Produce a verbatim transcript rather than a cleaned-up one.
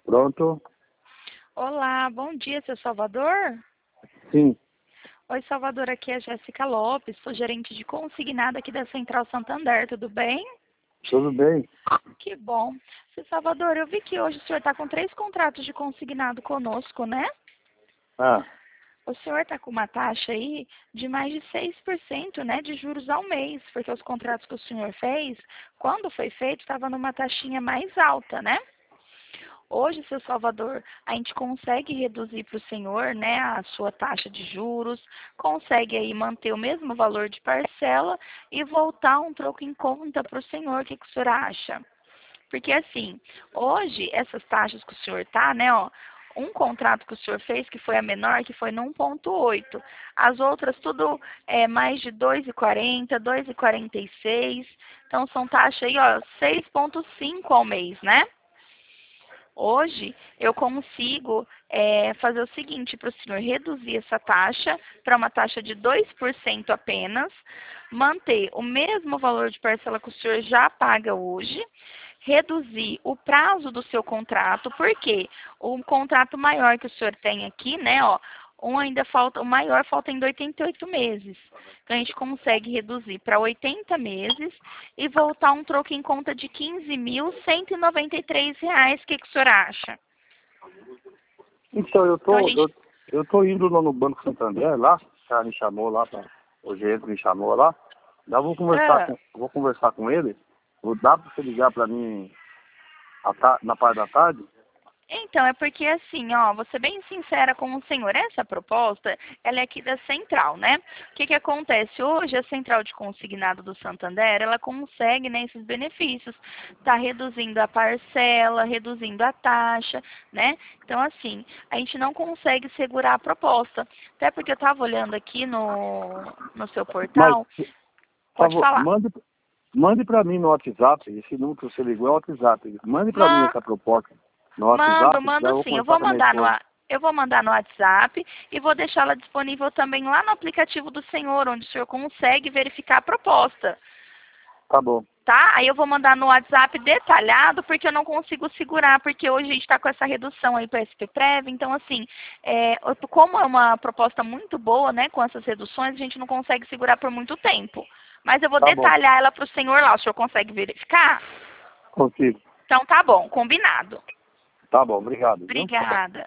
Pronto? Olá, bom dia, seu Salvador? Sim. Oi, Salvador, aqui é a Jéssica Lopes, sou gerente de consignado aqui da Central Santander, tudo bem? Tudo bem? Que bom. Seu Salvador, eu vi que hoje o senhor está com três contratos de consignado conosco, né? Ah, O senhor está com uma taxa aí de mais de seis por cento, né, de juros ao mês, porque os contratos que o senhor fez, quando foi feito, estava numa taxinha mais alta, né? Hoje, seu Salvador, a gente consegue reduzir para o senhor, né, a sua taxa de juros, consegue aí manter o mesmo valor de parcela e voltar um troco em conta para o senhor. O que, que o senhor acha? Porque assim, hoje essas taxas que o senhor tá, né, ó, um contrato que o senhor fez que foi a menor, que foi no um ponto oito. As outras tudo é mais de dois e quarenta, dois e quarenta e seis. Então são taxas aí, ó, seis ponto cinco ao mês, né? Hoje, eu consigo é, fazer o seguinte para o senhor reduzir essa taxa para uma taxa de dois por cento apenas, manter o mesmo valor de parcela que o senhor já paga hoje, reduzir o prazo do seu contrato, porque o contrato maior que o senhor tem aqui, né, ó, um ainda falta, o maior falta ainda oitenta e oito meses. Então, a gente consegue reduzir para oitenta meses e voltar um troco em conta de quinze mil cento e noventa e três reais. O que, que o senhor acha? então eu Então, a tô, gente... eu, eu tô indo lá no Banco Santander, lá, o cara me chamou lá, pra, o gerente me chamou lá. Já vou conversar Ah. com, vou conversar com ele. Vou dar para você ligar para mim à ta- na parte da tarde? Então, é porque assim, ó, vou ser bem sincera com o senhor, essa proposta, ela é aqui da Central, né? O que que acontece? Hoje, a Central de Consignado do Santander, ela consegue, né, esses benefícios, tá reduzindo a parcela, reduzindo a taxa, né? Então, assim, a gente não consegue segurar a proposta. Até porque eu estava olhando aqui no, no seu Mas, portal, por pode favor, falar. mande, mande para mim no WhatsApp, esse número que você ligou é o WhatsApp. Mande para mim Ma essa proposta no Mando, WhatsApp, já mando vou sim. Eu conversar vou com a minha mandar no, esposa. a- eu vou mandar no WhatsApp e vou deixá-la disponível também lá no aplicativo do senhor, onde o senhor consegue verificar a proposta. Tá bom, Tá? Aí eu vou mandar no WhatsApp detalhado, porque eu não consigo segurar, porque hoje a gente está com essa redução aí para S P Prev. Então, assim, é, como é uma proposta muito boa, né, com essas reduções, a gente não consegue segurar por muito tempo. Mas eu vou tá bom, detalhar ela para o senhor lá. O senhor consegue verificar? consigo. Então, tá bom, combinado. Tá bom, obrigado, viu? Obrigada.